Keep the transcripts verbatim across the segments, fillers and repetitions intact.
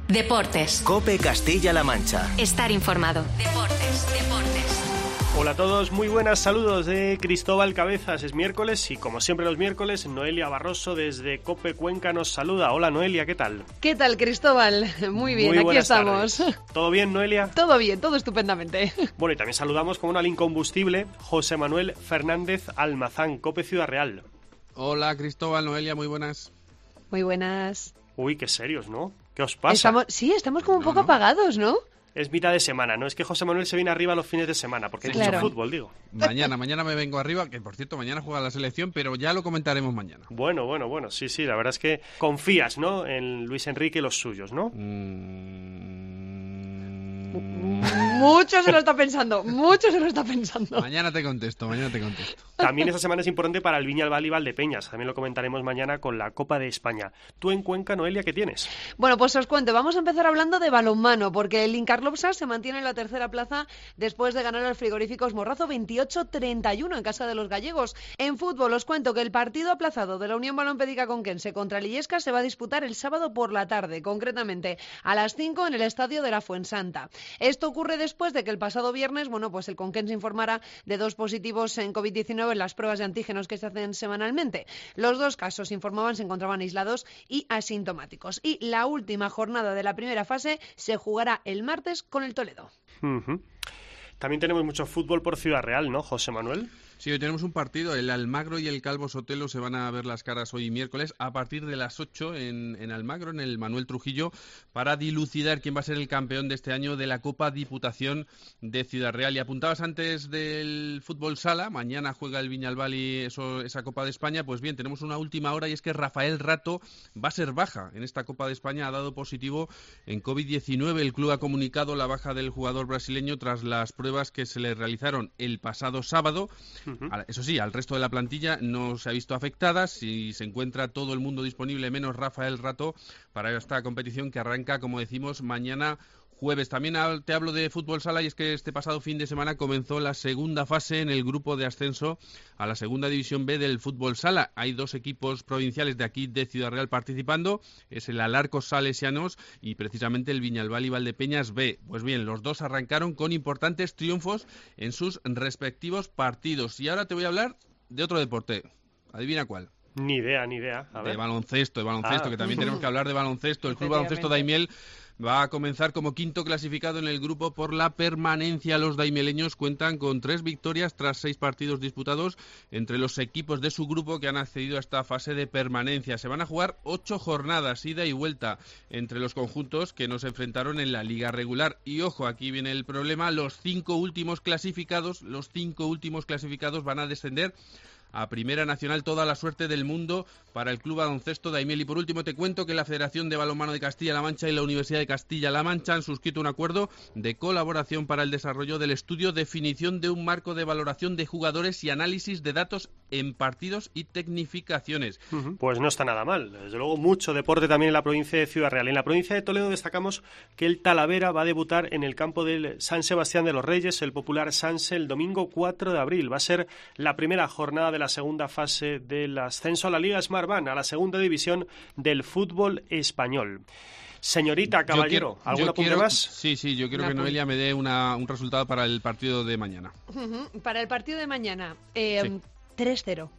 Deportes. COPE Castilla-La Mancha. Estar informado. Deportes, deportes. Hola a todos, muy buenas, saludos de Cristóbal Cabezas. Es miércoles y como siempre los miércoles, Noelia Barroso desde COPE Cuenca nos saluda. Hola Noelia, ¿qué tal? ¿Qué tal, Cristóbal? Muy bien, muy aquí estamos. Tardes. ¿Todo bien, Noelia? Todo bien, todo estupendamente. Bueno, y también saludamos con un incombustible José Manuel Fernández Almazán, COPE Ciudad Real. Hola Cristóbal, Noelia, muy buenas. Muy buenas. Uy, qué serios, ¿no? ¿Qué os pasa? Estamos, sí, estamos como un no, poco no. apagados, ¿no? Es mitad de semana, ¿no? Es que José Manuel se viene arriba los fines de semana, porque hay Sí, mucho claro. fútbol, digo. Mañana, mañana me vengo arriba, que por cierto, mañana juega la selección, pero ya lo comentaremos mañana. Bueno, bueno, bueno, sí, sí, la verdad es que confías, ¿no? En Luis Enrique y los suyos, ¿no? Mm... Mucho se lo está pensando, mucho se lo está pensando. Mañana te contesto, mañana te contesto. También esta semana es importante para el Viñalbal y Valdepeñas, también lo comentaremos mañana con la Copa de España. Tú en Cuenca, Noelia, ¿qué tienes? Bueno, pues os cuento, vamos a empezar hablando de balonmano, porque el Incarlopsa se mantiene en la tercera plaza después de ganar al Frigoríficos Morrazo veintiocho treinta y uno en casa de los gallegos. En fútbol os cuento que el partido aplazado de la Unión Balompédica Conquense contra el Illescas se va a disputar el sábado por la tarde, concretamente a las cinco en el estadio de la Fuensanta. Esto ocurre después de que el pasado viernes, bueno, pues el Conquense informara de dos positivos en covid diecinueve en las pruebas de antígenos que se hacen semanalmente. Los dos casos, informaban, se encontraban aislados y asintomáticos. Y la última jornada de la primera fase se jugará el martes con el Toledo. Uh-huh. También tenemos mucho fútbol por Ciudad Real, ¿no, José Manuel? Sí, hoy tenemos un partido. El Almagro y el Calvo Sotelo se van a ver las caras hoy miércoles a partir de las ocho en, en Almagro, en el Manuel Trujillo, para dilucidar quién va a ser el campeón de este año de la Copa Diputación de Ciudad Real. Y apuntabas antes del fútbol sala, mañana juega el Viñalbal y eso, esa Copa de España. Pues bien, tenemos una última hora y es que Rafael Rato va a ser baja en esta Copa de España. Ha dado positivo en covid diecinueve. El club ha comunicado la baja del jugador brasileño tras las pruebas que se le realizaron el pasado sábado. Eso sí, al resto de la plantilla no se ha visto afectada. Si se encuentra todo el mundo disponible, menos Rafael Rato, para esta competición que arranca, como decimos, mañana jueves. También te hablo de fútbol sala y es que este pasado fin de semana comenzó la segunda fase en el grupo de ascenso a la segunda división B del fútbol sala. Hay dos equipos provinciales de aquí de Ciudad Real participando, es el Alarcos Salesianos y precisamente el Viñalbal y Valdepeñas B. Pues bien, los dos arrancaron con importantes triunfos en sus respectivos partidos. Y ahora te voy a hablar de otro deporte. Adivina cuál. Ni idea, ni idea. A ver. De baloncesto, de baloncesto, Ah. que también tenemos que hablar de baloncesto. El Club Baloncesto Daimiel va a comenzar como quinto clasificado en el grupo por la permanencia. Los daimieleños cuentan con tres victorias tras seis partidos disputados entre los equipos de su grupo que han accedido a esta fase de permanencia. Se van a jugar ocho jornadas, ida y vuelta, entre los conjuntos que nos enfrentaron en la liga regular. Y ojo, aquí viene el problema, los cinco últimos clasificados, los cinco últimos clasificados van a descender a Primera Nacional. Toda la suerte del mundo para el Club Baloncesto Daimiel. Y por último te cuento que la Federación de Balonmano de Castilla-La Mancha y la Universidad de Castilla-La Mancha han suscrito un acuerdo de colaboración para el desarrollo del estudio Definición de un marco de valoración de jugadores y análisis de datos en partidos y tecnificaciones. Uh-huh. Pues no está nada mal. Desde luego mucho deporte también en la provincia de Ciudad Real. En la provincia de Toledo destacamos que el Talavera va a debutar en el campo del San Sebastián de los Reyes, el popular Sanse, el domingo cuatro de abril. Va a ser la primera jornada de la segunda fase del ascenso a la Liga Smartbank, a la segunda división del fútbol español. Señorita Caballero, quiero, ¿algún apunte quiero, más? Sí, sí, yo quiero Un que Noelia me dé una, un resultado para el partido de mañana. Uh-huh. Para el partido de mañana, eh, Sí. tres cero.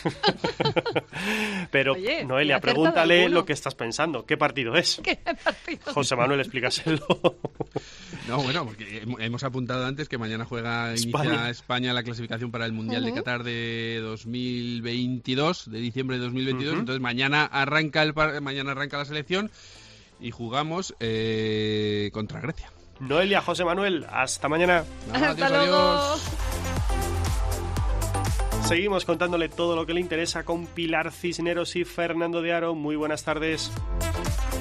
Pero, Oye, Noelia, ¿he acertado pregúntale alguno? lo que estás pensando. ¿Qué partido es? ¿Qué partido? José Manuel, explícaselo. No, bueno, porque hemos apuntado antes que mañana juega, España. inicia España la clasificación para el Mundial Uh-huh. de Qatar de dos mil veintidós, de diciembre de dos mil veintidós. Uh-huh. Entonces mañana arranca el par- mañana arranca la selección y jugamos eh, contra Grecia. Noelia, José Manuel, hasta mañana. Nada, Hasta adiós, luego. adiós. Seguimos contándole todo lo que le interesa con Pilar Cisneros y Fernando de Aro. Muy buenas tardes.